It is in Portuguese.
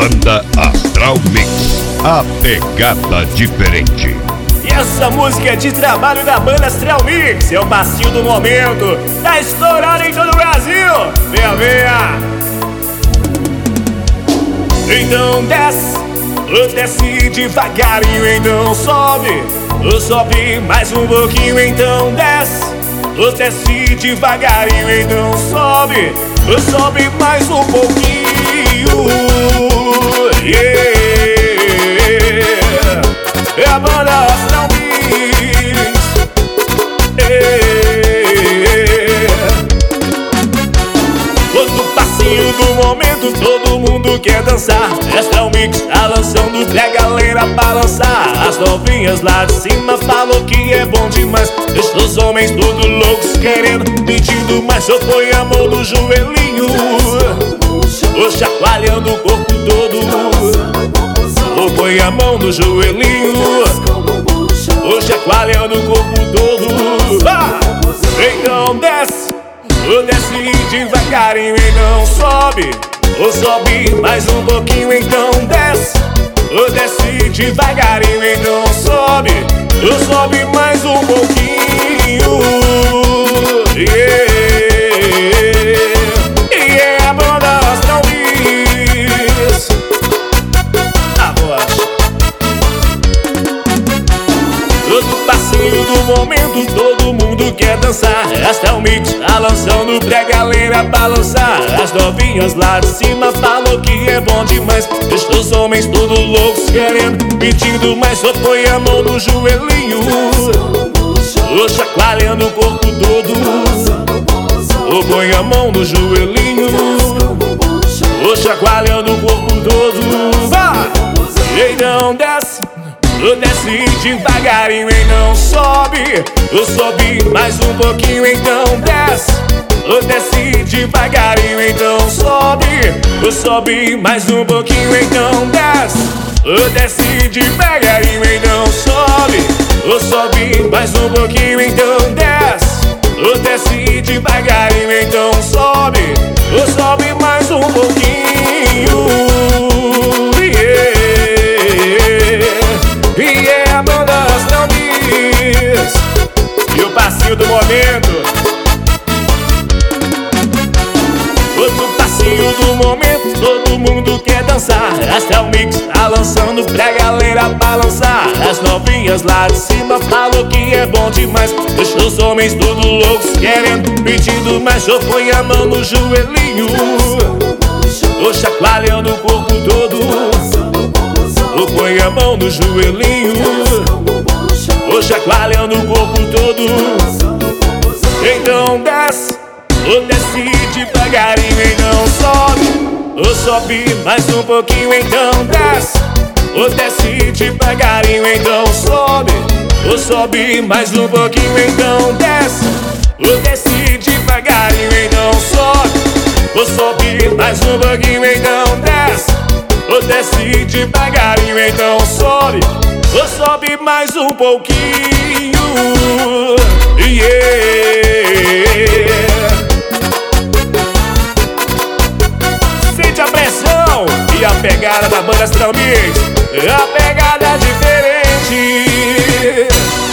Banda Astral Mix, a pegada diferente. E essa música é de trabalho da banda Astral Mix, é o passinho do momento, tá estourado em todo o Brasil. Venha, venha. Então desce devagarinho, então sobe, sobe mais um pouquinho, então desce devagarinho, então sobe, sobe mais um pouquinho. Yeah. É a banda Astral Mix. Todo passinho do momento, todo mundo quer dançar. Astral Mix tá lançando pra galera balançar. As novinhas lá de cima falam que é bom demais. Deixa os homens tudo loucos querendo, pedindo mais. Só põe a mão no joelhinho, ou chacoalhando o corpo todo. Ou põe a mão no joelhinho, ou chacoalhando o corpo todo. Então desce devagarinho e não sobe, ou sobe mais um pouquinho, então desce devagarinho e não sobe, ou sobe mais um pouquinho. Yeah. E é a banda Astral Mix. A voz. Todo passinho do momento, todo mundo quer dançar. Astral Mix tá lançando pra galera balançar. As novinhas lá de cima falam que é bom demais. Deixa os homens tudo loucos querendo, pedindo mais. Só põe a mão no joelhinho, ou chacoalhando o corpo todo. Ou põe a mão no joelhinho, ou chacoalhando o corpo todo. Então desce devagarinho e não sobe, ou sobe mais um pouquinho, então desce devagarinho, então sobe, ou sobe mais um pouquinho, então desce devagarinho, então sobe, ou sobe mais um pouquinho, então desce devagarinho, então sobe, ou sobe mais um pouquinho. E é a banda Astral Mix, e o passinho do momento. Outro passinho do momento, todo mundo quer dançar. Astral Mix tá lançando pra galera balançar. As novinhas lá de cima falam que é bom demais. Deixa os homens tudo loucos querendo, pedindo mais. Só põe a mão no joelhinho, ou chacoalhando o corpo todo. Ou põe a mão no joelhinho, ou chacoalhando o corpo todo. Então desce devagarinho e não sobe, ou sobe mais um pouquinho, então desce devagarinho, então sobe, ou sobe mais um pouquinho, então desce devagarinho, então sobe, ou sobe mais um pouquinho, então desce devagarinho, então sobe, ou sobe mais um pouquinho. Yeah. Sente a pressão e a pegada da banda Astral Mix, a pegada diferente.